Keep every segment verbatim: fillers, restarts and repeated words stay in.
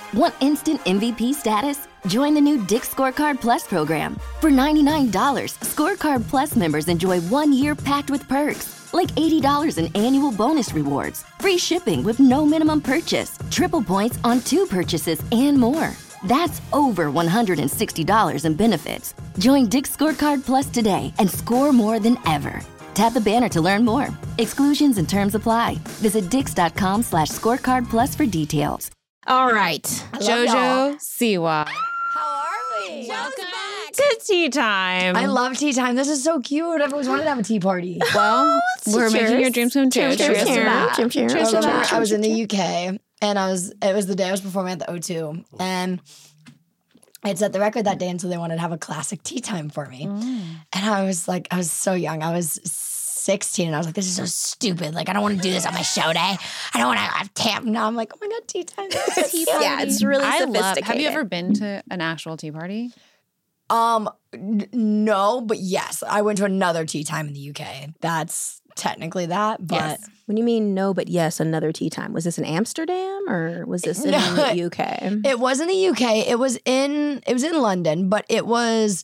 Want instant M V P status? Join the new Dick's Scorecard Plus program. For ninety-nine dollars, Scorecard Plus members enjoy one year packed with perks, like eighty dollars in annual bonus rewards, free shipping with no minimum purchase, triple points on two purchases, and more. That's over one hundred sixty dollars in benefits. Join Dick's Scorecard Plus today and score more than ever. Tap the banner to learn more. Exclusions and terms apply. Visit dix.com slash scorecard plus for details. All right. Jojo Siwa. How are we? Welcome to tea time. I love tea time. This is so cute. I've always wanted to have a tea party. Well, we're cheers. making your dreams come true. Cheers, cheers, Cheers to that. cheers, cheers. Cheers to I remember that. I was in the U K and I was, it was the day I was performing at the O two and I had set the record that day and so they wanted to have a classic tea time for me. Mm. And I was like, I was so young. I was sixteen and I was like, this is so stupid. Like, I don't want to do this on my show day. I don't want to have tap. Now I'm like, oh my God, tea time. tea party. Yeah, it's really I sophisticated. love, have you ever been to an actual tea party? Um, n- no, but yes, I went to another tea time in the U K. That's technically that, but Yes. When you mean no, but yes, another tea time. Was this in Amsterdam or was this in No, the U K? it was in the U K. It was in it was in London, but it was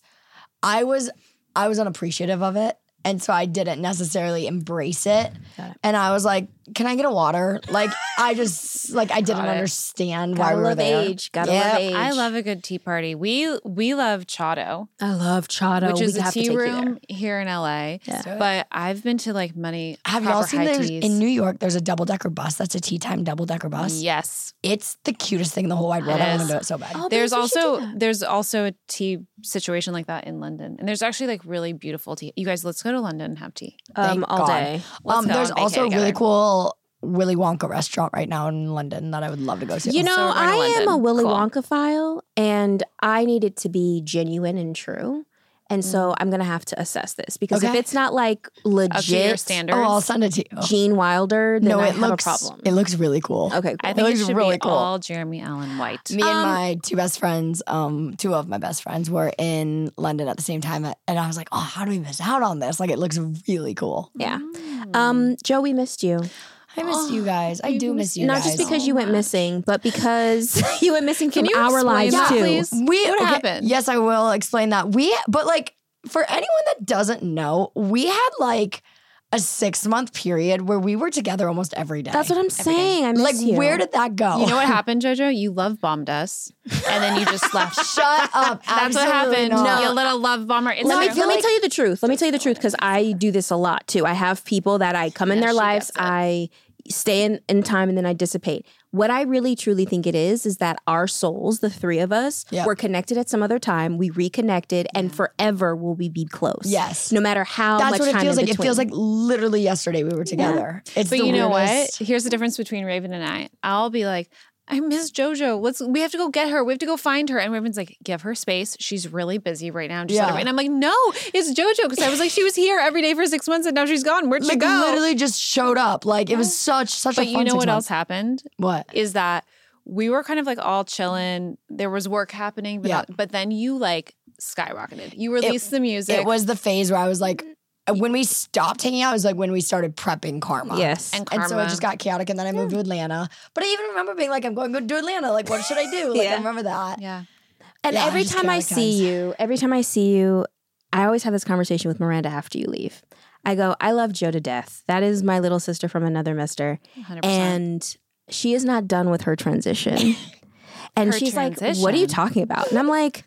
I was I was unappreciative of it. And so I didn't necessarily embrace it. Got it. And I was like, can I get a water? Like, I just, like, I didn't Got it. understand Gotta why we were love there. age. Gotta Yep. love age. I love a good tea party. We we love Chotto, I love Chotto. which is we a have to tea take you room there. here in L A. Yeah. But I've been to like many Have proper y'all seen high there's, teas. in New York, there's a double-decker bus that's a tea time double-decker bus? Yes. It's the cutest thing in the whole wide world. It I want is. to do it so bad. Oh, There's babe, we should do also that. there's also a tea situation like that in London, and there's actually like really beautiful tea. You guys, let's go to London and have tea. um, Thank all God. day. Let's Um, go there's and bake also it a really together. cool Willy Wonka restaurant right now in London that I would love to go to. You know, So we're going to I am a London. Willy Cool. Wonka file, and I need it to be genuine and true. And so I'm gonna have to assess this because if Okay. it's not like Up to your legit standards. oh, I'll send it to you. Gene Wilder, then no, I it have looks a problem. it looks really cool. Okay, cool. I think It it looks should really be cool. all Jeremy Allen White. Me and Um, my two best friends, um, two of my best friends were in London at the same time, and I was like, "Oh, how do we miss out on this? Like, it looks really cool." Yeah. Mm. Um, Joe, we missed you. I miss you guys. I you do miss miss- you Not guys. just because so you went much. missing, but because you went missing Can from you our explain lives that, too. please? we What okay, happened? Yes, I will explain that. We, but like for anyone that doesn't know, we had like a six month period where we were together almost every day. That's what I'm saying. I miss like. you. Where did that go? You know what happened, Jojo? You love bombed us, and then you just left. Shut up. That's what Absolutely happened. not. You little love bomber. It's Let me, true. let me tell you the truth. Let me tell you the truth because I do this a lot too. I have people that I come in Yeah, their she lives, gets it. I stay in, in time, and then I dissipate. What I really truly think it is, is that our souls, the three of us, Yeah. were connected at some other time. We reconnected, and forever will we be close. Yes. No matter how That's much what it time feels in like. It feels like between. literally yesterday we were together. It's But the you know weirdest. what? Here's the difference between Raven and I. I'll be like, I miss JoJo. Let's. We have to go get her. We have to go find her. And Raven's like, give her space. She's really busy right now. Just let her Yeah. in. I'm like, no, it's JoJo. Because I was like, she was here every day for six months and now she's gone. Where'd she Like go? literally just showed up. Like it was such such a But fun you know six what months. else happened? What? Is that we were kind of like all chilling. There was work happening, but Yeah. not- but then you like skyrocketed. You released the music. It was the phase where I was like, when we stopped hanging out, it was like when we started prepping Karma. Yes. and And so Karma. it just got chaotic, and then I moved to Atlanta. But I even remember being like, I'm going to go to Atlanta. Like, what should I do? Like, Yeah. I remember that. yeah. And Yeah, every just time I chaotic see times. you, every time I see you, I always have this conversation with Miranda after you leave. I go, I love Joe to death. That is my little sister from another mister. one hundred percent. And she is not done with her transition. And Her she's like, transition? what are you talking about? And I'm like,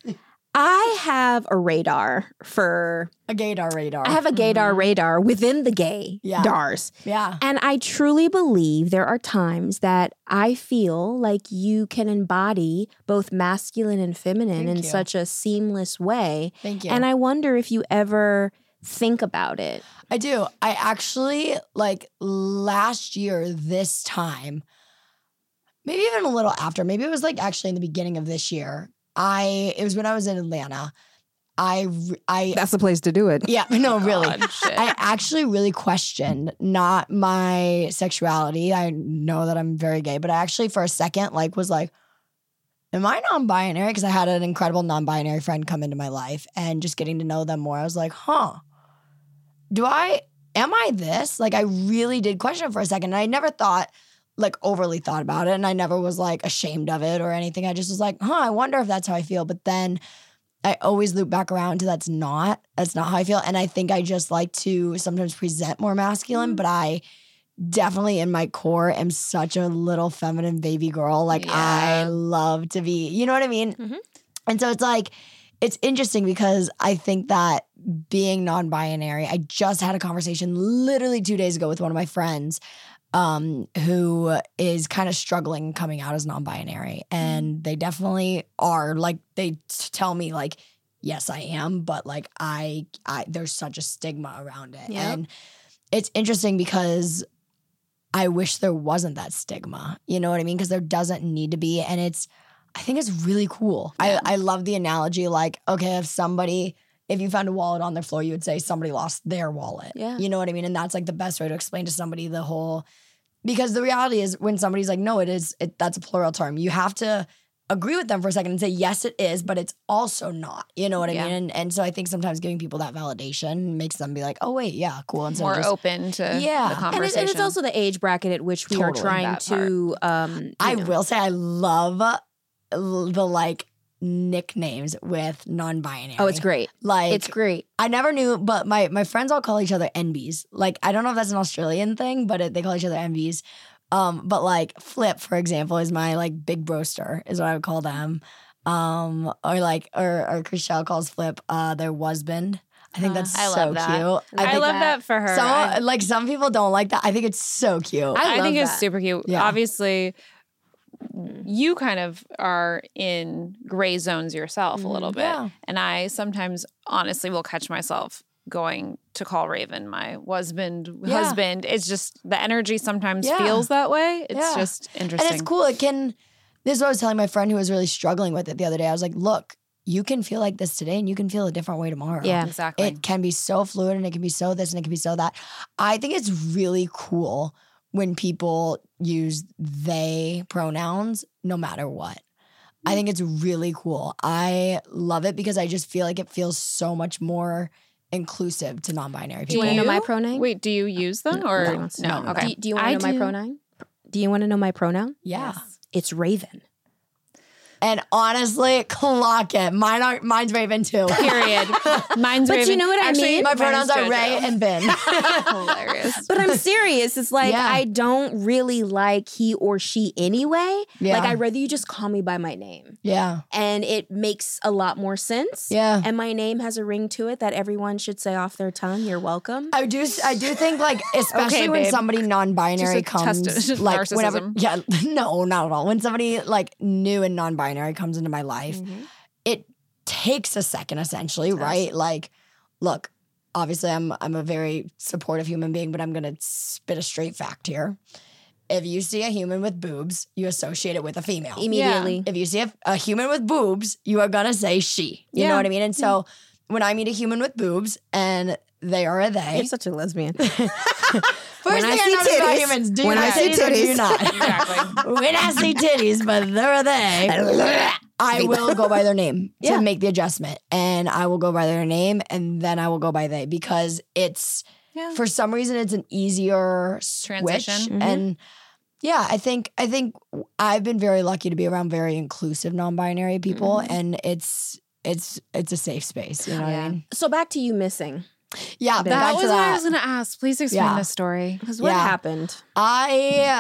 I have a radar for, A gaydar radar. I have a gaydar radar within the gay Yeah. dars. yeah. And I truly believe there are times that I feel like you can embody both masculine and feminine Thank in you. such a seamless way. Thank you. And I wonder if you ever think about it. I do. I actually, like, last year, this time, maybe even a little after, maybe it was like actually in the beginning of this year. I, it was when I was in Atlanta. I, re- I, That's the place to do it. yeah, no, really. God, shit. I actually really questioned not my sexuality. I know that I'm very gay, but I actually for a second like was like, am I non-binary? Because I had an incredible non-binary friend come into my life and just getting to know them more. I was like, huh, do I, am I this? Like I really did question it for a second. And I never thought like overly thought about it, and I never was like ashamed of it or anything. I just was like, huh, I wonder if that's how I feel. But then I always loop back around to that's not, that's not how I feel. And I think I just like to sometimes present more masculine, but I definitely in my core am such a little feminine baby girl. Like Yeah. I love to be, you know what I mean? Mhm. And so it's like, it's interesting because I think that being non-binary, I just had a conversation literally two days ago with one of my friends um, who is kind of struggling coming out as non-binary. And they definitely are like, they t- tell me like, yes, I am, but like I, I there's such a stigma around it. Yep. And it's interesting because I wish there wasn't that stigma. You know what I mean? Because there doesn't need to be. And it's, I think it's really cool. I, I love the analogy like, okay, if somebody, if you found a wallet on the floor, you would say somebody lost their wallet. Yeah. You know what I mean? And that's like the best way to explain to somebody the whole, because the reality is when somebody's like, no, it is, it, that's a plural term. You have to agree with them for a second and say, yes, it is, but it's also not. You know what I Yeah. mean? And, and so I think sometimes giving people that validation makes them be like, oh, wait, yeah, cool. Instead More of just, open to Yeah. the And conversation. And, it, and it's also the age bracket at which we are Totally. trying That to. Um, you I know. will say I love the like nicknames with non-binary. Oh, it's great. Like It's great. I never knew, but my my friends all call each other N Bs. Like I don't know if that's an Australian thing, but it, they call each other N Bs. Um, but like Flip, for example, is my like big broster, is what I would call them. Um, or like or or Chriselle calls Flip uh their husband. I think Uh, that's I so love that. cute. I, think love that for her. some I, like some people don't like that. I think it's so cute. I love think it's that. super cute. Yeah. Obviously, you kind of are in gray zones yourself a little bit. Yeah. And I sometimes honestly will catch myself going to call Raven my husband. Yeah. Husband. It's just the energy sometimes Yeah. feels that way. It's Yeah. just interesting. And it's cool. It can, this is what I was telling my friend who was really struggling with it the other day. I was like, look, you can feel like this today and you can feel a different way tomorrow. Yeah. Exactly. It can be so fluid and it can be so this and it can be so that. I think it's really cool when people use they pronouns no matter what. I think it's really cool. I love it because I just feel like it feels so much more inclusive to non-binary Do you people. want to know my you? pronoun? Wait, do you use them or No, no? no, Okay. Do, do you want I to know my do. pronoun? Do you want to know my pronoun? Yeah. Yes. It's Raven. And honestly, clock it. Mine are, mine's Raven too. Period. Mine's But you Raven. know what I Actually, mean? My mine pronouns is are JoJo. Ray and Ben. Hilarious. But I'm serious. It's like Yeah. I don't really like he or she anyway. Yeah. Like I'd rather you just call me by my name. Yeah. And it makes a lot more sense. Yeah. And my name has a ring to it that everyone should say off their tongue. You're welcome. I do. I do think like, especially Okay, when babe. somebody non-binary Just a test- comes, just like whenever. narcissism. Yeah, no, not at all. When somebody like new and non-binary comes into my life, Mm-hmm. it takes a second, essentially, right? Like, look, obviously, I'm I'm a very supportive human being, but I'm gonna spit a straight fact here. If you see a human with boobs, you associate it with a female. Immediately. If you see a, a human with boobs, you are gonna say she. You Yeah. know what I mean? And so when I meet a human with boobs and they are a they, You're such a lesbian. first When I thing I, see notice about titties- humans, do you when I like see titties or do you titties- not? Exactly. When I see titties, but they're a they, I will go by their name to Yeah. make the adjustment. And I will go by their name and then I will go by they because it's, Yeah. for some reason, it's an easier switch. Transition. Mhm. And yeah, I think I think I've been very lucky to be around very inclusive non-binary people, and it's it's it's a safe space. You know what Yeah. I mean? So back to you missing. Yeah, That That back was to what that. I was going to ask. Please explain Yeah. this story. Because what Yeah. happened? I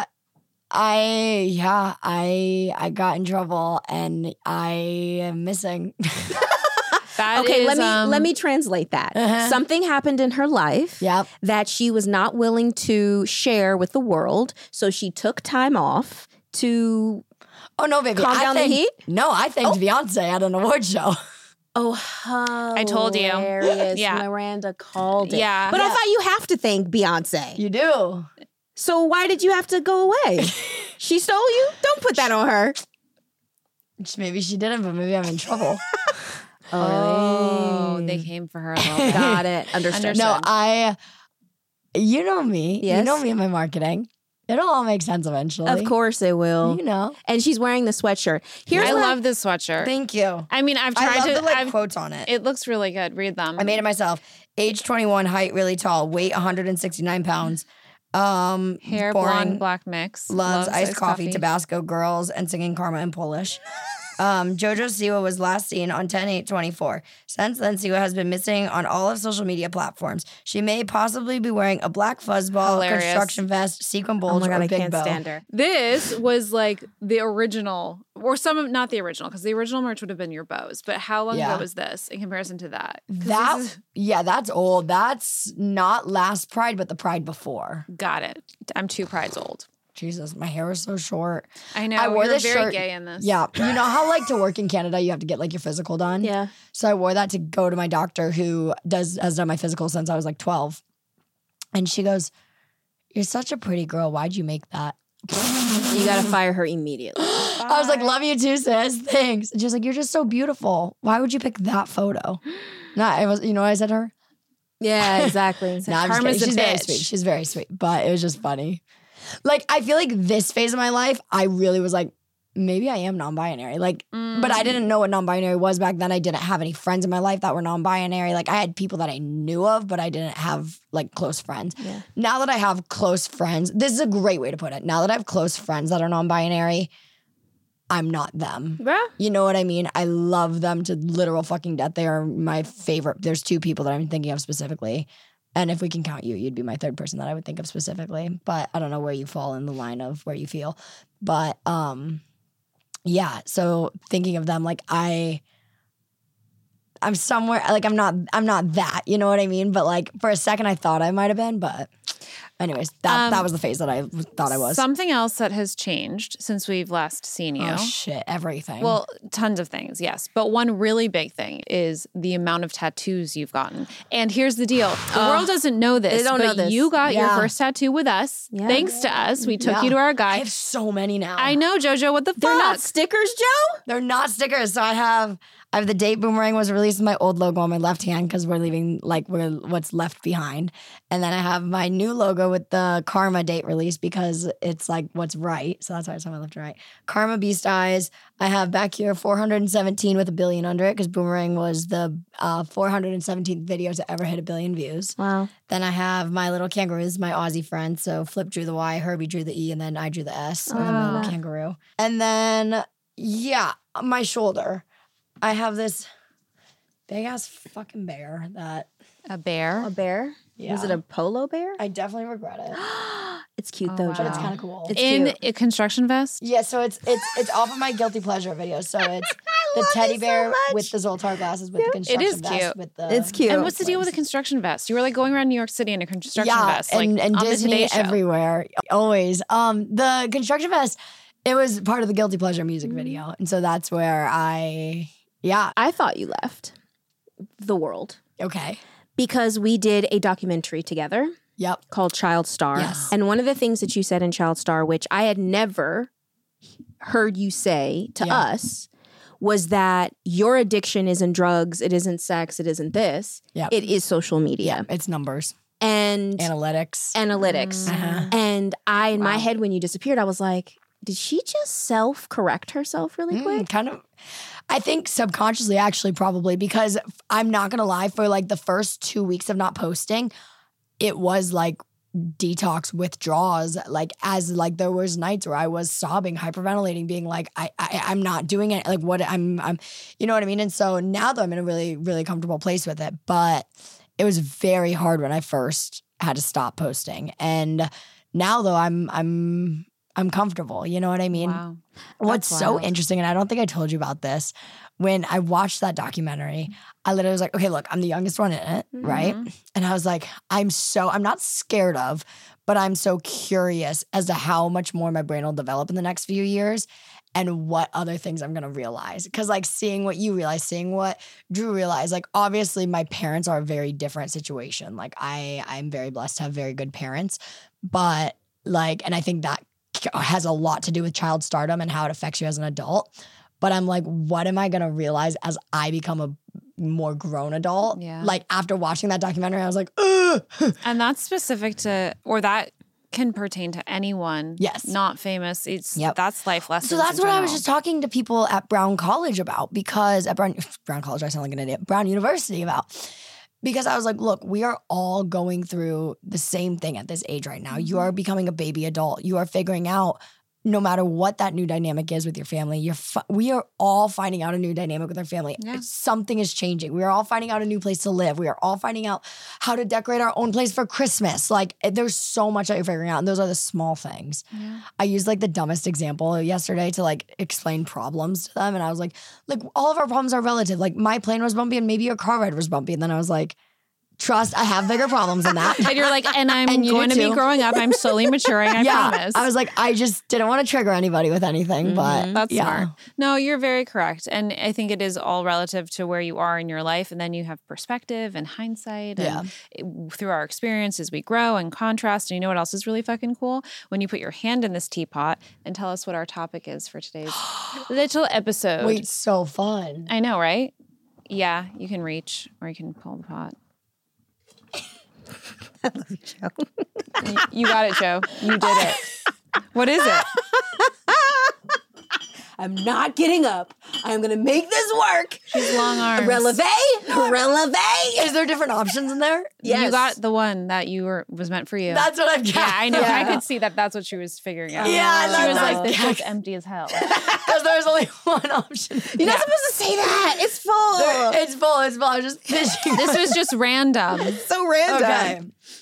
I yeah, I I got in trouble and I am missing. That Okay, is, let me um, let me translate that. Uh-huh. Something happened in her life Yep. that she was not willing to share with the world, so she took time off to. Oh no, baby. Calm I down the thanked- heat? No, I thanked Beyonce at an award show. Oh, I told you. hilarious. Yeah. Miranda called it. Yeah. But I Yeah. thought you have to thank Beyonce. You do. So why did you have to go away? She stole you? Don't put that on her. Maybe she didn't, but maybe I'm in trouble. Oh, they came for her a little bit. Got it. Understood. Understood. No, I. You know me. You Yes. know me and my marketing. It'll all make sense eventually. Of course it will. You know. And she's wearing the sweatshirt. Here's I what love this sweatshirt. Thank you. I mean, I've I tried love to. the like I've, quotes on it. it looks really good. Read them. I made it myself. Age twenty-one, height really tall, weight one hundred sixty-nine pounds. Um, Hair, boring. blonde, black mix. Loves, iced coffee, Tabasco girls, and singing Karma in Polish. Um, Jojo Siwa was last seen on ten eight twenty-four. Since then, Siwa has been missing on all of social media platforms. She may possibly be wearing a black fuzzball, Hilarious. construction vest, sequin Oh bulge, my God, or I big can't bow. stand her. This was like the original, or some of, not the original, because the original merch would have been your bows. But how long Yeah. ago was this in comparison to that? 'Cause That this is- yeah, that's old. That's not last Pride, but the Pride before. got it. I'm two prides old. Jesus, my hair was so short. I know. I wore you're this very shirt- gay in this. Yeah, you know how like to work in Canada, you have to get like your physical done. Yeah. So I wore that to go to my doctor, who does has done my physical since I was like twelve, and she goes, "You're such a pretty girl. Why'd you make that?" You got to fire her immediately. I was like, "Love you too, sis. Thanks." And she was like, "You're just so beautiful. Why would you pick that photo?" Nah, it was. You know what I said to her? Yeah, exactly. No, I'm just Karma's kidding. a She's very bitch. sweet. She's very sweet, but it was just funny. Like, I feel like this phase of my life, I really was like, maybe I am non-binary. Like, but I didn't know what non-binary was back then. I didn't have any friends in my life that were non-binary. Like, I had people that I knew of, but I didn't have like close friends. Yeah. Now that I have close friends, this is a great way to put it. Now that I have close friends that are non-binary, I'm not them. Bruh. You know what I mean? I love them to literal fucking death. They are my favorite. There's two people that I'm thinking of specifically. And if we can count you, you'd be my third person that I would think of specifically. But I don't know where you fall in the line of where you feel. But um, yeah, so thinking of them, like I I'm somewhere like I'm not I'm not that, you know what I mean? But like for a second I thought I might have been, but anyways, that Um, that was the phase that I thought I was. Something else that has changed since we've last seen you. Oh shit, everything. Well, tons of things, yes. But one really big thing is the amount of tattoos you've gotten. And here's the deal. The world doesn't know this, they don't but know this. you got your Yeah. first tattoo with us. Yeah. Thanks to us. We took Yeah. you to our I guy. have so many now. I know, JoJo, what the fuck? They're not stickers, Joe? They're not stickers. So I have I have the date Boomerang was released with my old logo on my left hand because we're leaving like we're what's left behind. And then I have my new logo with the Karma date release because it's like what's right. So that's why it's on my left and right. Karma Beast Eyes. I have back here four hundred seventeen with a billion under it because Boomerang was the uh, four hundred seventeenth video to ever hit a billion views. Wow. Then I have my little kangaroos, my Aussie friends. So Flip drew the Y, Herbie drew the E, and then I drew the S, and then my little kangaroo. And then, yeah, my shoulder. I have this big ass fucking bear that A bear. A bear? Yeah. Was it a polo bear? I definitely regret it. It's cute Oh, though, wow. Joe. But it's kind of cool. It's In cute. a construction vest? Yeah, so it's it's it's off of my guilty pleasure video. So it's the teddy bear with the Zoltar glasses with the construction is vest cute. with the It's cute. And what's the deal with a construction vest? You were like going around New York City in a construction yeah, vest, like and, and on Disney the Today Show. everywhere, always. Um, the construction vest, it was part of the guilty pleasure music Mm-hmm. video, and so that's where I, yeah, I thought you left the world okay, because we did a documentary together yep, called Child Star. Yes. And one of the things that you said in Child Star, which I had never heard you say to Yeah. us, was that your addiction isn't drugs, it isn't sex, it isn't this. Yep. It is social media. it's numbers, And analytics. analytics. Uh-huh. And I, in my Wow. head, when you disappeared, I was like, did she just self-correct herself really Mm, quick? kind of. I think subconsciously, actually, probably because I'm not gonna lie. For like the first two weeks of not posting, it was like detox withdrawals. Like as like there was nights where I was sobbing, hyperventilating, being like, I, I I'm not doing it. Like what I'm I'm, you know what I mean. And so now that I'm in a really really comfortable place with it, but it was very hard when I first had to stop posting. And now though, I'm I'm. I'm comfortable. You know what I mean? Wow. What's That's so wild. interesting, and I don't think I told you about this, when I watched that documentary, I literally was like, okay, look, I'm the youngest one in it, right? Mm-hmm. And I was like, I'm so, I'm not scared of, but I'm so curious as to how much more my brain will develop in the next few years and what other things I'm gonna realize. Because like seeing what you realize, seeing what Drew realized, like obviously my parents are a very different situation. Like I, I'm very blessed to have very good parents, but like, and I think that has a lot to do with child stardom and how it affects you as an adult. But I'm like, what am I gonna realize as I become a more grown adult? Yeah. Like after watching that documentary, I was like, ugh. And that's specific to, or that can pertain to anyone. Yes. Not famous. It's Yep. that's life lessons. So that's in what I was general. just talking to people at Brown College about because at Brown Brown College, I sound like an idiot. Brown University about Because I was like, look, we are all going through the same thing at this age right now. You are becoming a baby adult. You are figuring out, no matter what that new dynamic is with your family, you're fi- we are all finding out a new dynamic with our family. Yeah. Something is changing. We are all finding out a new place to live. We are all finding out how to decorate our own place for Christmas. Like, there's so much that you're figuring out, and those are the small things. Yeah. I used like the dumbest example yesterday to like explain problems to them, and I was like, like all of our problems are relative. Like, my plane was bumpy, and maybe your car ride was bumpy, and then I was like, trust, I have bigger problems than that. And you're like, and I'm And you going do to be too. growing up. I'm slowly maturing. I yeah, promise. I was like, I just didn't want to trigger anybody with anything, but That's yeah. smart. No, you're very correct. And I think it is all relative to where you are in your life. And then you have perspective and hindsight. And it- through our experiences, we grow and contrast. And you know what else is really fucking cool? When you put your hand in this teapot and tell us what our topic is for today's little episode. Wait, so fun. I know, right? Yeah, you can reach or you can pull the pot. I love you, Joe. You, you got it, Joe. You did it. What is it? I'm not getting up. I'm going to make this work. She's long arms. Releve, releve. Is there different options in there? Yes. You got the one that you were was meant for you. That's what I've got. yeah, I know. Yeah. I could see that. That's what she was figuring out. Yeah, she that's was what like, I "This got. looks empty as hell." Because there's only one option. You're not supposed to say that. It's full. There- It's full. It's full. I was just fishing. This was just random. so random. Okay.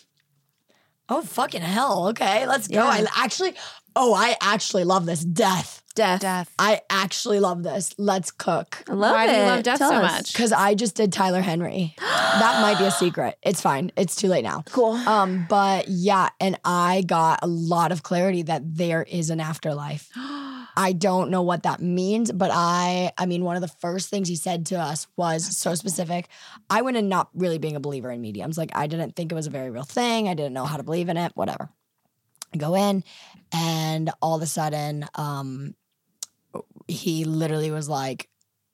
Oh, fucking hell. Okay, let's go. Yeah. I actually, oh, I actually love this. Death. Death. Death. I actually love this. Let's cook. I love Why it. do you love death Tell so us. much? Because I just did Tyler Henry. That might be a secret. It's fine. It's too late now. Cool. Um, but yeah, and I got a lot of clarity that there is an afterlife. I don't know what that means, but I, I mean, one of the first things he said to us was so specific. I went in not really being a believer in mediums. Like, I didn't think it was a very real thing. I didn't know how to believe in it, whatever. I go in, and all of a sudden, um, he literally was like,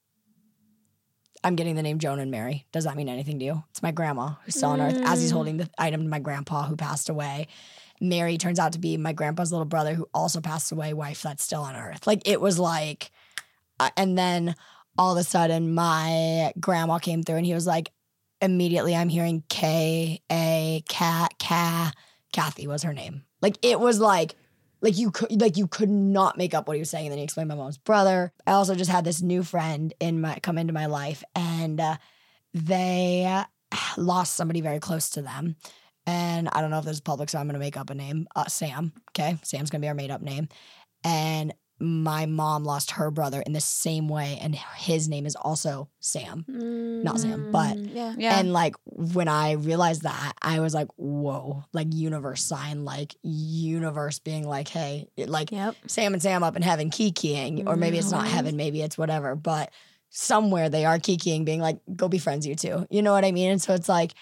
I'm getting the name Joan and Mary. Does that mean anything to you? It's my grandma who's still on earth. As he's holding the item to my grandpa who passed away. Mary turns out to be my grandpa's little brother who also passed away, wife that's still on earth. Like, it was like, uh, and then all of a sudden my grandma came through, and he was like, immediately I'm hearing K, A, Cat, Ka, Kathy was her name. Like, it was like, like you could, like you could not make up what he was saying. And then he explained my mom's brother. I also just had this new friend in my, come into my life, and uh, they uh, lost somebody very close to them. And I don't know if this is public, so I'm going to make up a name. Uh, Sam, okay? Sam's going to be our made-up name. And my mom lost her brother in the same way, and his name is also Sam. Not Sam, but... yeah. Yeah. And, like, when I realized that, I was like, whoa. Like, universe sign. Like, universe being like, hey, it, like, Yep. Sam and Sam up in heaven kikiing. Or maybe it's not heaven, maybe it's whatever. But somewhere they are kikiing, being like, go be friends, you two. You know what I mean? And so it's like...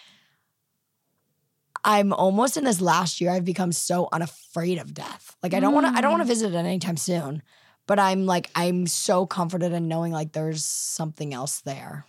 I'm almost in this last year, I've become so unafraid of death. Like, I don't want to, I don't want to visit it anytime soon, but I'm like, I'm so comforted in knowing like there's something else there.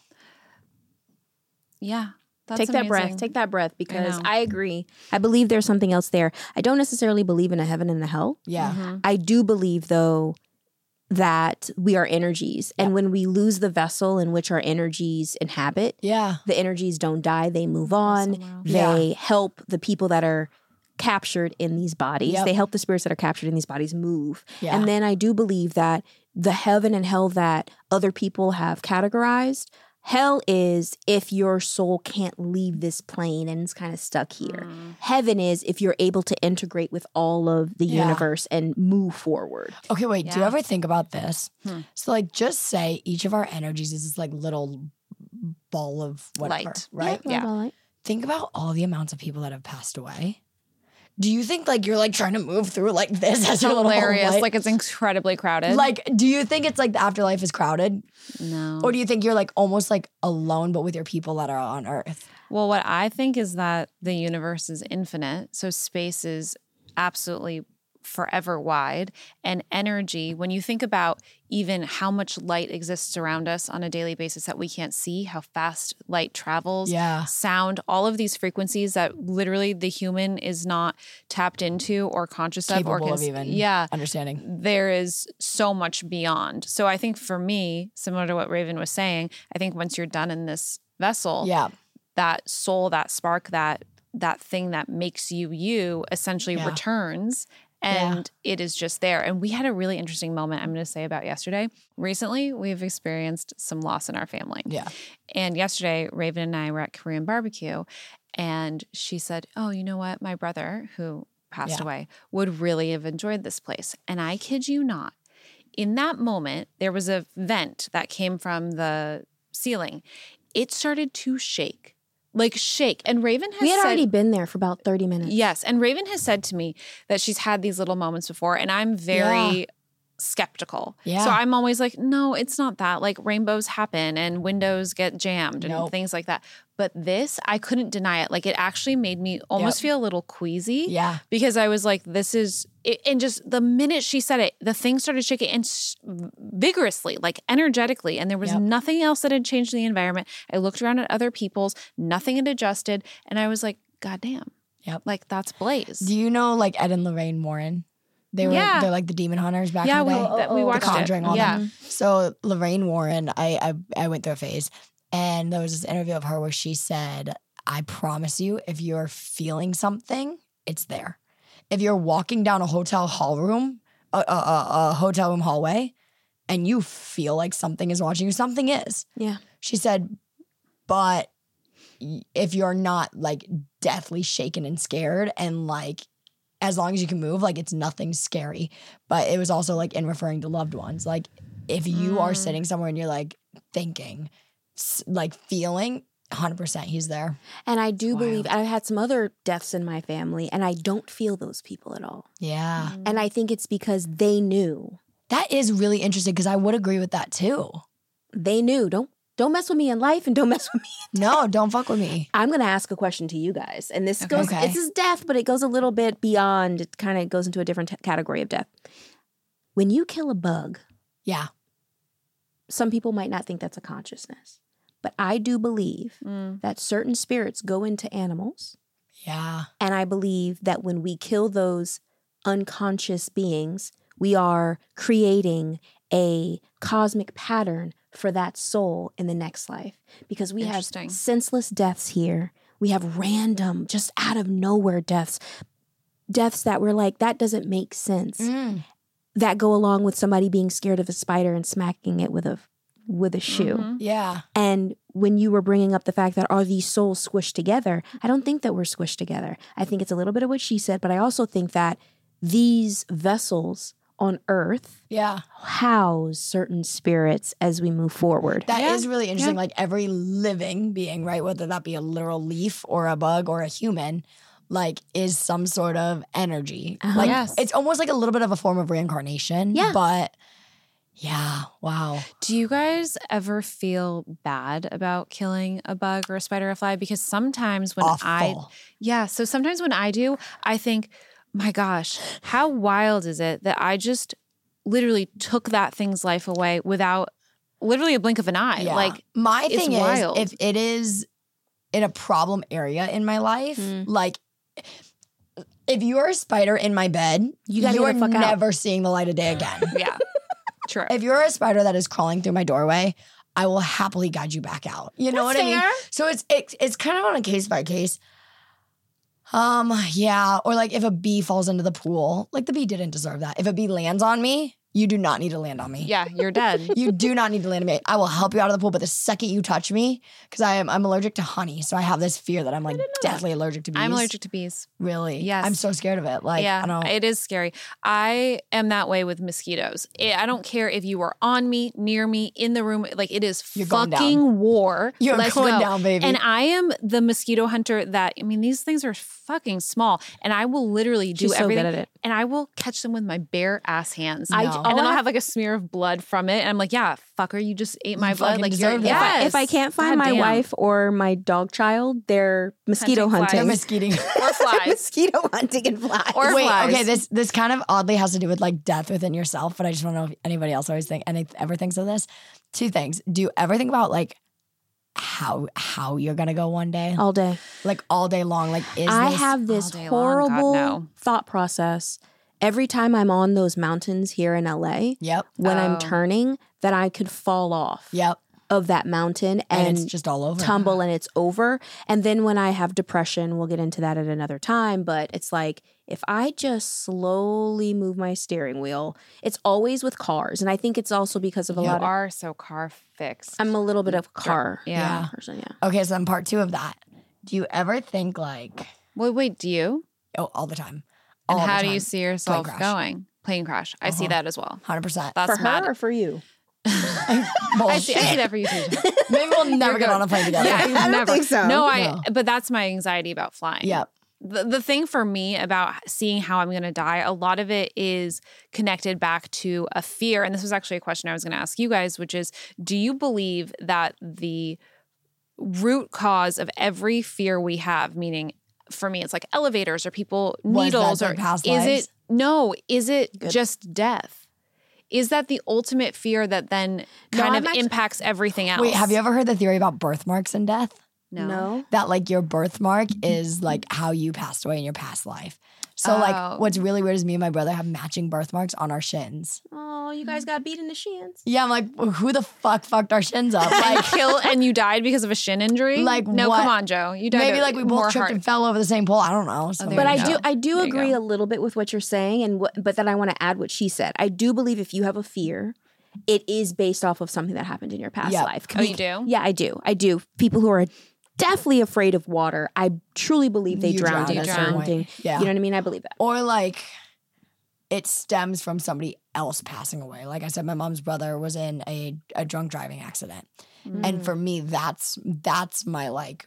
Yeah. That's Take that breath. amazing. Take that breath because know. I, agree. I believe there's something else there. I don't necessarily believe in a heaven and a hell. Yeah. Mm-hmm. I do believe, though, that we are energies. And when we lose the vessel in which our energies inhabit, Yeah. the energies don't die, they move on. wow. They Yeah. help the people that are captured in these bodies. Yep. They help the spirits that are captured in these bodies move. Yeah. And then I do believe that the heaven and hell that other people have categorized, hell is if your soul can't leave this plane and it's kind of stuck here. Heaven is if you're able to integrate with all of the Yeah. universe and move forward. Okay, wait, do you Yeah. ever think about this? Hmm. So, like, just say each of our energies is this like little ball of whatever, Light. right? Yeah. Think about all the amounts of people that have passed away. Do you think like you're like trying to move through like this as your little Hilarious. light? Like, it's incredibly crowded. Like, do you think it's like the afterlife is crowded? no. Or do you think you're like almost like alone, but with your people that are on Earth? Well, what I think is that the universe is infinite. So space is absolutely forever wide. And energy, when you think about even how much light exists around us on a daily basis that we can't see, how fast light travels, Yeah. sound, all of these frequencies that literally the human is not tapped into or conscious of or Capable of cons- even yeah. understanding. There is so much beyond. So I think for me, similar to what Raven was saying, I think once you're done in this vessel, Yeah. that soul, that spark, that that thing that makes you you essentially Yeah. returns. And yeah. it is just there. And we had a really interesting moment, I'm going to say, about yesterday. Recently, we've experienced some loss in our family. Yeah. And yesterday, Raven and I were at Korean barbecue, and she said, oh, you know what? My brother, who passed Yeah. away, would really have enjoyed this place. And I kid you not, in that moment, there was a vent that came from the ceiling. It started to shake. Like shake. And Raven has We had said, already been there for about thirty minutes. Yes. And Raven has said to me that she's had these little moments before, and I'm very Yeah. skeptical. Yeah. So I'm always like, no, it's not that. Like rainbows happen and windows get jammed and Nope. things like that. But this, I couldn't deny it. Like it actually made me almost Yep. feel a little queasy. Yeah. Because I was like, this is, it, and just the minute she said it, the thing started shaking and s- vigorously, like energetically. And there was Yep. nothing else that had changed in the environment. I looked around at other people's, nothing had adjusted. And I was like, God damn. Yep. Like that's Blaze. Do you know like Ed and Lorraine Warren? They were Yeah. they're like the demon hunters back yeah, in we, the day. that, we The watched The Conjuring, it. all Yeah. that. So Lorraine Warren, I, I I went through a phase, and there was this interview of her where she said, "I promise you, if you're feeling something, it's there. If you're walking down a hotel hall room, a, a, a, a hotel room hallway, and you feel like something is watching you, something is." Yeah. She said, "But y- if you're not like deathly shaken and scared, and like." As long as you can move, like it's nothing scary. But it was also like in referring to loved ones. Like if you are Mm. sitting somewhere and you're like thinking, s- like feeling, one hundred percent he's there. And I do It's believe wild. I've had some other deaths in my family, and I don't feel those people at all. Yeah. And I think it's because they knew. That is really interesting because I would agree with that too. They knew. Don't don't mess with me in life, and don't mess with me. No, don't fuck with me. I'm going to ask a question to you guys. And this Okay. goes, Okay. this is death, but it goes a little bit beyond. It kind of goes into a different t- category of death. When you kill a bug, Yeah. some people might not think that's a consciousness. But I do believe Mm. that certain spirits go into animals. Yeah. And I believe that when we kill those unconscious beings, we are creating a cosmic pattern for that soul in the next life. Because we have Interesting. senseless deaths here. We have random, just out of nowhere deaths. Deaths that we're like, that doesn't make sense. Mm. That go along with somebody being scared of a spider and smacking it with a with a shoe. Mhm. Yeah. And when you were bringing up the fact that are these souls squished together, I don't think that we're squished together. I think it's a little bit of what she said, but I also think that these vessels on earth Yeah. house certain spirits as we move forward. That is Yeah. really interesting. Yeah. Like every living being, right? Whether that be a literal leaf or a bug or a human, like is some sort of energy. Uh-huh. Like Yes. it's almost like a little bit of a form of reincarnation. Yeah. But yeah, wow. Do you guys ever feel bad about killing a bug or a spider or a fly? Because sometimes when I, Awful. yeah, so sometimes when I do, I think, my gosh, how wild is it that I just literally took that thing's life away without literally a blink of an eye? Yeah. Like, my it's thing wild. is if it is in a problem area in my life, Mm. like if you're a spider in my bed, You gotta you get are the fuck out. never seeing the light of day again. yeah, true. If you're a spider that is crawling through my doorway, I will happily guide you back out. You know That's what I mean? fair. So it's it, it's kind of on a case by case. Um, yeah, or like if a bee falls into the pool, like the bee didn't deserve that. If a bee lands on me, you do not need to land on me. yeah, you're dead. You do not need to land on me. I will help you out of the pool, but the second you touch me, because I am I'm allergic to honey, so I have this fear that I'm like deathly allergic to bees. I'm allergic to bees. Really? Yes. I'm so scared of it. Like, yeah, I don't. it is scary. I am that way with mosquitoes. I I don't care if you are on me, near me, in the room. Like it is You're going fucking war. You're Let's going go. down, baby. And I am the mosquito hunter that, I mean, these things are fucking small. And I will literally do She's so good everything. at it. And I will catch them with my bare ass hands. I- and No. then all I I'll have- have like a smear of blood from it. And I'm like, yeah, fucker, you just ate my You blood. fucking Like, you're, deserve it. If I- yes. If I can't find God my damn. wife or my dog child, they're mosquito Hunting hunting. flies. They're mosquito. Or flies. mosquito hunting and flies. Or Wait, flies. okay, this this kind of oddly has to do with like death within yourself, but I just want to know if anybody else always think any ever thinks of this. Two things. Do you ever think about like how how you're gonna go one day? all day. Like all day long? Like is I this have this all day long? God, horrible no. thought process every time I'm on those mountains here in L A Yep. when Oh. I'm turning that I could fall off. Yep. of that mountain and, And it's just all over. tumble and it's over. And then when I have depression, we'll get into that at another time, but it's like if I just slowly move my steering wheel, it's always with cars. And I think it's also because of a You lot of are so car fixed. I'm a little bit of a car Yeah. Yeah. person, yeah. Okay, so then part two of that. Do you ever think like, Wait, wait, do you? oh, all the time. And All the how do time. you see yourself crash. going? Plane crash. I see Uh-huh. that as well. one hundred percent. That's For her mad. or for you? I see, I see that for you too. Maybe we'll never get on a plane together. Yeah, I don't never. think so. No, I. No. But that's my anxiety about flying. Yep. The, the thing for me about seeing how I'm going to die, a lot of it is connected back to a fear. And this was actually a question I was going to ask you guys, which is, do you believe that the root cause of every fear we have, meaning for me, it's like elevators or people, Was needles, that or their past is lives? it, no, is it Good. just death? Is that the ultimate fear that then No, kind I'm of actually- impacts everything else? Wait, have you ever heard the theory about birthmarks and death? No. That like your birthmark is like how you passed away in your past life. So Oh. like what's really weird is me and my brother have matching birthmarks on our shins. Oh, you guys got beat in the shins. Yeah, I'm like, who the fuck fucked our shins up? Like Like kill and you died because of a shin injury? Like no, what? come on, Joe. You died. maybe of like we more both tripped heart- and fell over the same pole. I don't know. something there But you I like do, that. I do There you agree go. a little bit with what you're saying, and what, but then I want to add what she said. I do believe if you have a fear, it is based off of something that happened in your past Yep. life. Oh, you do? Yeah, I do. I do. People who are definitely afraid of water, I truly believe they You drowned drowned in at a some certain point. thing. Yeah. You know what I mean? I believe that. Or like it stems from somebody else passing away. Like I said, my mom's brother was in a, a drunk driving accident. Mm. And for me, that's that's my like,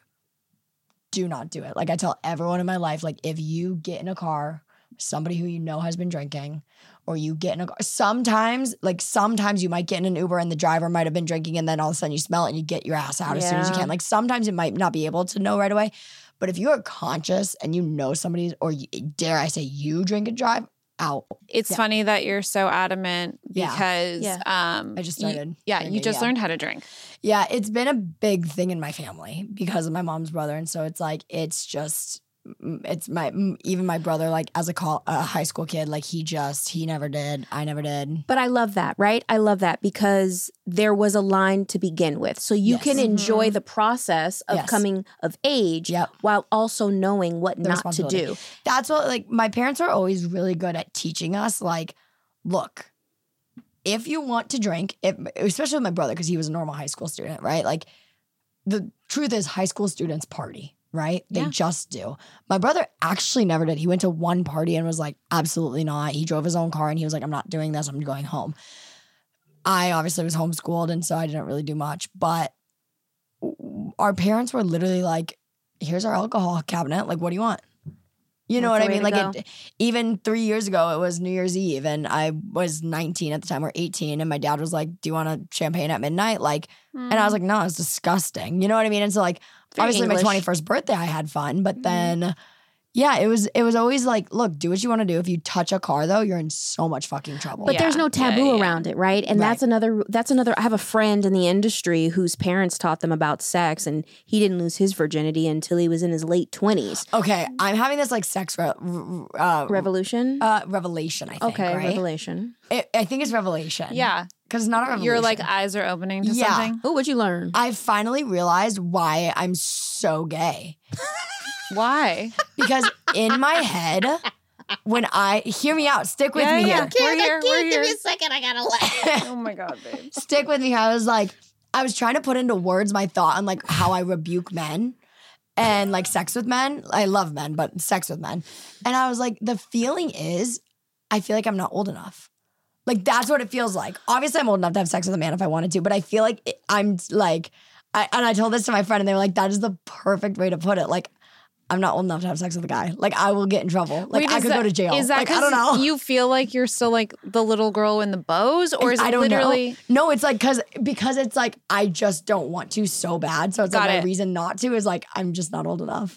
do not do it. Like I tell everyone in my life, like if you get in a car, somebody who you know has been drinking, or you get in a car, sometimes, like sometimes you might get in an Uber and the driver might have been drinking and then all of a sudden you smell it and you get your ass out as soon as you Yeah. can. Like sometimes it might not be able to know right away. But if you're conscious and you know somebody's, or you, dare I say you drink and drive, out. It's Yeah. funny that you're so adamant Yeah. because Yeah. um I just you- started yeah, you drinking, just yeah. learned how to drink. Yeah, it's been a big thing in my family because of my mom's brother, and so it's like it's just it's my even my brother, like as a call a high school kid, like he just he never did, I never did. But I love that, right? I love that because there was a line to begin with. So you Yes. can enjoy the process of Yes. coming of age Yep. while also knowing what The not to responsibility. do. That's what like my parents are always really good at teaching us. Like, look, if you want to drink, if, especially with my brother because he was a normal high school student, right? Like, the truth is, high school students party. Right? They Yeah. just do. My brother actually never did. He went to one party and was like, absolutely not. He drove his own car and he was like, I'm not doing this. I'm going home. I obviously was homeschooled and so I didn't really do much. But our parents were literally like, here's our alcohol cabinet. Like, what do you want? You know That's what I the mean? way Like, to it, even three years ago, it was New Year's Eve and I was nineteen at the time or eighteen. And my dad was like, do you want a champagne at midnight? Like, and I was like, no, it's disgusting. You know what I mean? And so, like, Very obviously English. my twenty-first birthday I had fun, but Mhm. then yeah, it was it was always like, look, do what you want to do. If you touch a car though, you're in so much fucking trouble. But Yeah. there's no Yeah, taboo yeah. around it, right? And that's Right. another that's another I have a friend in the industry whose parents taught them about sex and he didn't lose his virginity until he was in his late twenties. Okay, I'm having this like sex re- uh, Revolution? uh, revelation, I think, okay, right? revelation. It, I think it's revelation. Yeah. Because it's not a revelation. Your like eyes are opening to Yeah. something. Oh, what'd you learn? I finally realized why I'm so gay. Why? Because in my head, when I hear me out, stick with Yeah, me yeah. here. We're here. We're here. second, I gotta laugh. Oh my god, babe. Stick with me. I was like, I was trying to put into words my thought on like how I rebuke men and like sex with men. I love men, but sex with men. And I was like, the feeling is, I feel like I'm not old enough. Like that's what it feels like. Obviously, I'm old enough to have sex with a man if I wanted to, but I feel like it, I'm like, I, and I told this to my friend, and they were like, "That is the perfect way to put it." Like, I'm not old enough to have sex with a guy. Like, I will get in trouble. Like, Wait, I is could that- go to jail. Is that like, I don't know. you feel like you're still like the little girl in the bows, or is it I don't literally? know. No, it's like because because it's like I just don't want to so bad. So it's Got like it. my reason not to is like I'm just not old enough.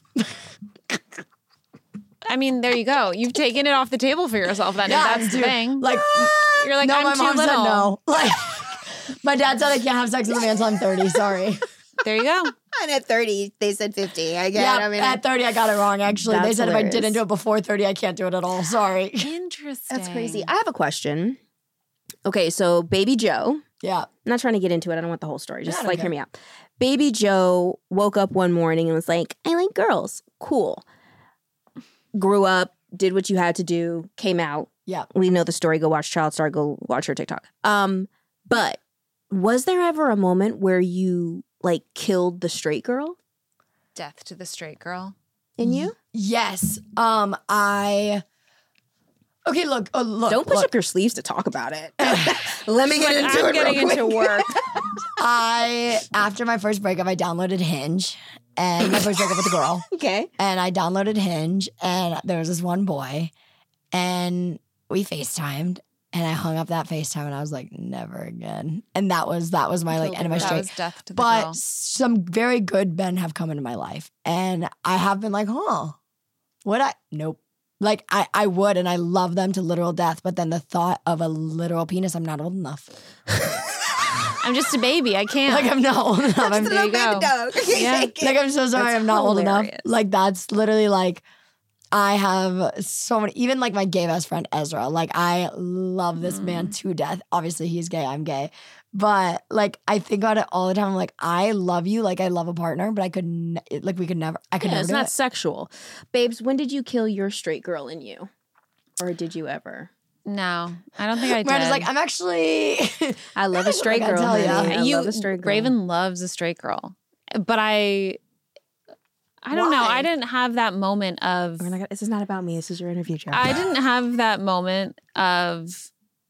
I mean, there you go. You've taken it off the table for yourself. Then if that's the dude, thing. Like, You're like, no, I'm my too mom little. said no. Like, my dad said I can't have sex with a man until I'm thirty. Sorry. There you go. And at thirty, they said fifty. I get Yeah, I mean, at thirty I got it wrong. Actually, they That's said if I hilarious. didn't do it before thirty, I can't do it at all. Sorry. Interesting. that's crazy. I have a question. Okay, so baby Joe, Yeah. I'm not trying to get into it. I don't want the whole story. Just Yeah, like okay. hear me out. Baby Joe woke up one morning and was like, I like girls. Cool. Grew up, did what you had to do, came out. Yeah. We know the story. Go watch Child Star. Go watch her TikTok. Um, but was there ever a moment where you like killed the straight girl Death to the straight girl. in you? Yes. Um, I. Okay, look. Uh, look. Don't push look. up your sleeves to talk about it. Let me get Like, into I'm it getting real quick. into work. I after my first breakup, I downloaded Hinge, and my first breakup with a girl, Okay. and I downloaded Hinge, and there was this one boy, and we FaceTimed, and I hung up that FaceTime, and I was like, never again. And that was that was my like Killed end of my it. That straight. was death to the But girl. some very good men have come into my life, and I have been like, huh, would I? Nope. Like I, I would, and I love them to literal death. But then the thought of a literal penis, I'm not old enough. I'm just a baby. I can't. Like I'm not old enough. I'm, There you go. Yeah. like I'm so sorry, That's I'm not old enough. hilarious. Like that's literally like I have so many. Even like my gay best friend Ezra. Like I love this man to death. Obviously he's gay. I'm gay. But like I think about it all the time. I'm like I love you. Like I love a partner, but I could ne- like we could never. I could Yeah, never it's do not it. sexual. Babes, when did you kill your straight girl in you? Or did you ever? No, I don't think I did. Miranda's like I'm actually. I love a straight I gotta girl, tell ya. honey. I you, love a straight girl. Raven loves a straight girl, but I, I don't know. Why? I didn't have that moment of. We're not gonna- this is not about me. This is your interview, Joe. I didn't have that moment of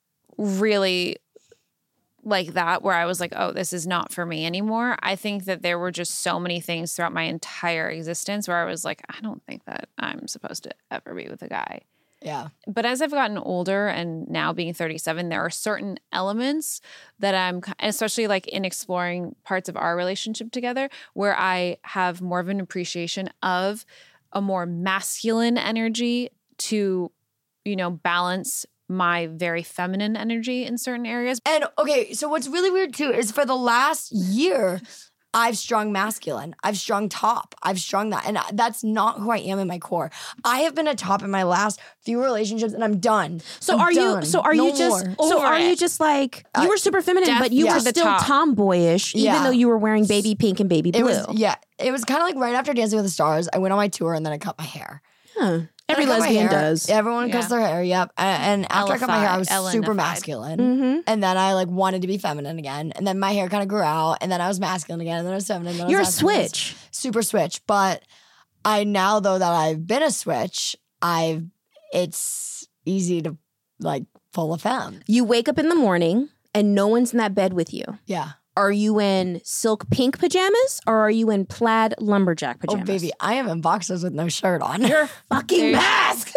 really like that where I was like, oh, this is not for me anymore. I think that there were just so many things throughout my entire existence where I was like, I don't think that I'm supposed to ever be with a guy. Yeah. But as I've gotten older and now being thirty-seven, there are certain elements that I'm, especially like in exploring parts of our relationship together, where I have more of an appreciation of a more masculine energy to, you know, balance my very feminine energy in certain areas. And okay, so what's really weird too is for the last year, I've strung masculine. I've strung top. I've strung that. And that's not who I am in my core. I have been a top in my last few relationships and I'm done. So I'm are done. you? So are No you just? more. So Over are you it. just like you Uh, were super feminine, death but you to were the still top. tomboyish, even Yeah. though you were wearing baby pink and baby blue. It was, yeah. It was kind of like right after Dancing with the Stars, I went on my tour and then I cut my hair. Huh. Every I cut my lesbian hair. does. Everyone cuts Yeah. their hair, yep. And, and after I cut my hair, I was Ellified, super Ellenified. masculine. Mm-hmm. And then I like wanted to be feminine again. And then my hair kind of grew out. And then I was masculine again. And then I was feminine. And then I You're a was masculine. I was switch. Super switch. But I now though that I've been a switch, I've it's easy to like pull a femme. You wake up in the morning and no one's in that bed with you. Yeah. Are you in silk pink pajamas or are you in plaid lumberjack Oh pajamas? baby, I am in boxers with no shirt on. You're fucking There you go. mask.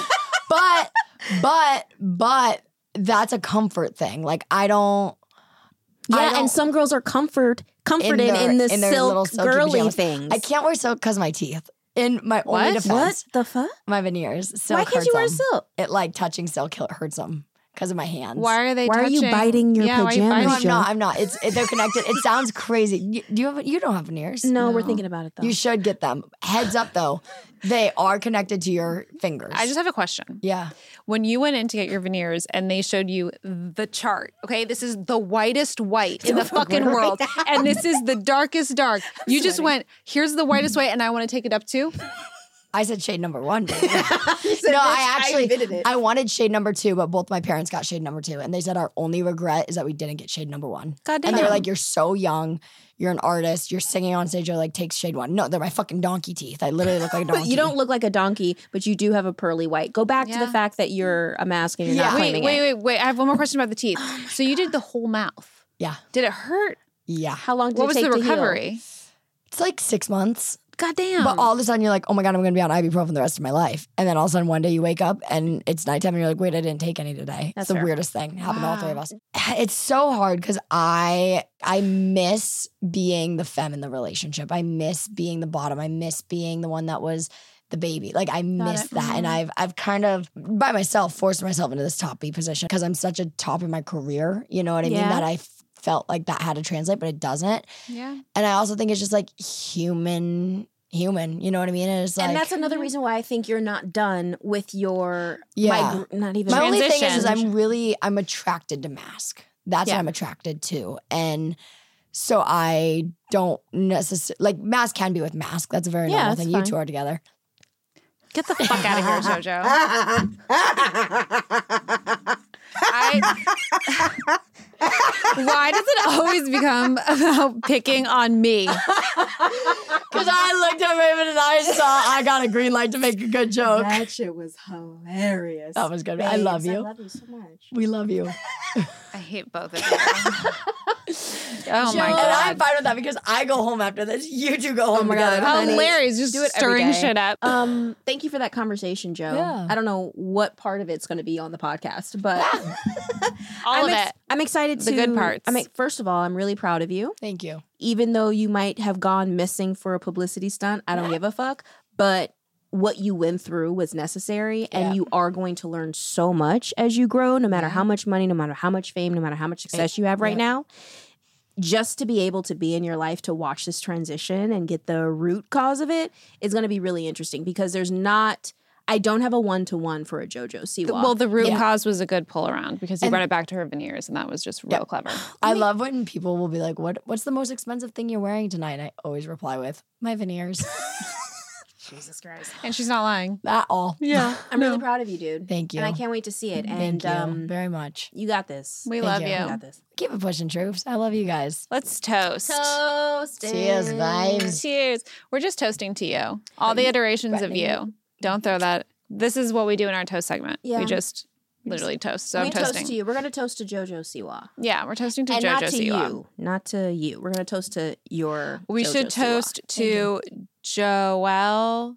but but but that's a comfort thing. Like I don't I Yeah, don't- and some girls are comfort comforted in, their- the in their little silk silky girly pajamas. things. I can't wear silk because of my teeth. In my only What? defense, What the fuck? my veneers. Silk Why can't hurts you wear them. silk? It like touching silk kill- hurts them because of my hands. Why are they Why are you touching? biting your yeah, why are you pajamas, No, biting- I'm Joe? not. I'm not. It's it, they're connected. It sounds crazy. You, do you have? You don't have veneers. No, we're No. thinking about it though. You should get them. Heads up though, they are connected to your fingers. I just have a question. yeah. When you went in to get your veneers and they showed you the chart, okay, this is the whitest white in the fucking Right world, and this is the darkest dark. You just went, here's the whitest white, and I want to take it up too. I said shade number one. Baby. said, no, "Bitch, I I actually invented it." I wanted shade number two, but both my parents got shade number two, and they said our only regret is that we didn't get shade number one. God And they were damn. like, "You're so young, you're an artist, you're singing on stage, you're like take shade one." No, they're my fucking donkey teeth. I literally look like a donkey. But you don't look like a donkey, but you do have a pearly white. Go back to Yeah. the fact that you're a mask and you're Yeah. not Wait, claiming wait, it. wait, wait. I have one more question about the teeth. So you did the whole mouth. Yeah, Did it hurt? yeah. How long did What it was take the to heal? recovery? It's like six months. God damn. But all of a sudden you're like, oh my God, I'm gonna be on ibuprofen the rest of my life. And then all of a sudden one day you wake up and it's nighttime and you're like, wait, I didn't take any today. That's it's the fair. weirdest thing. Happened to all three of Wow. us. It's so hard because I I miss being the femme in the relationship. I miss being the bottom. I miss being the one that was the baby. Like I miss it. that. And Mhm. I've I've kind of by myself forced myself into this top B position because I'm such a top in my career. You know what I mean? Yeah. That I f- felt like that had to translate, but it doesn't. yeah. And I also think it's just like human, human. You know what I mean? And it's like and that's another reason why I think you're not done with your Yeah. mig- not even my only thing is, is transition. I'm really I'm attracted to mask. That's Yeah. what I'm attracted to. And so I don't necessarily, like, mask can be with mask. That's a very Yeah, normal that's thing. fine. You two are together. Get the fuck out of here, JoJo. I, why does it always become about picking on me? Because I looked at Raven and I saw I got a green light to make a good joke. That shit was hilarious. That was good. I love you. I love you so much. We love you. I hate both of you. Oh my And god. I'm fine with that because I go home after this. You two go home my God. together. How honey. hilarious. Just Do it every stirring day. shit up. Um, thank you for that conversation, Joe. Yeah. I don't know what part of it's going to be on the podcast, but All I'm of ex- it. I'm excited to The good parts. I mean, first of all, I'm really proud of you. Thank you. Even though you might have gone missing for a publicity stunt, I don't give a fuck. But what you went through was necessary, and Yeah. you are going to learn so much as you grow. No matter how much money, no matter how much fame, no matter how much success you have right yeah. now. Just to be able to be in your life to watch this transition and get the root cause of it is going to be really interesting because there's not, I don't have a one-to-one for a JoJo Siwa. Well, the root Yeah. cause was a good pull around because he And- brought it back to her veneers, and that was just real Yeah. clever. I love when people will be like, "What? What's the most expensive thing you're wearing tonight?" And I always reply with, "My veneers." Jesus Christ. And she's not lying. That all. Yeah. I'm really proud of you, dude. Thank you. And I can't wait to see it. Thank And you um, very much. you got this. We Thank love you. you. You got this. Keep it pushing, troops. I love you guys. Let's toast. Toast. Cheers, vibes. Cheers. We're just toasting to you. All the iterations of you. Don't throw that. This is what we do in our toast segment. Yeah. We just literally toast. So we I'm toast toasting. to you. We're going to toast to JoJo Siwa. Yeah, we're toasting to And JoJo not to Siwa. you. Not to you. We're going to toast to your We JoJo should Siwa. toast to Joelle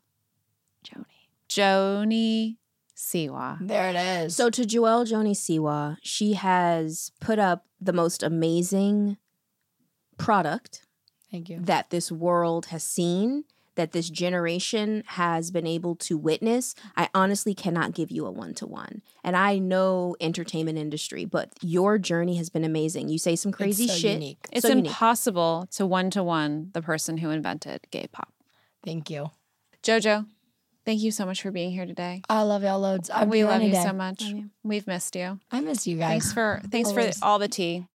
Joni Siwa. There it is. So to Joelle Joni Siwa, she has put up the most amazing product thank you. that this world has seen, that this generation has been able to witness. I honestly cannot give you a one-to-one. And I know entertainment industry, but your journey has been amazing. You say some crazy It's so shit. unique. It's So unique. impossible to one-to-one the person who invented gay pop. Thank you. JoJo, thank you so much for being here today. I love y'all loads. I'd we be here love any you day. so much. We've missed you. I miss you guys. Thanks for thanks Always. for all the tea.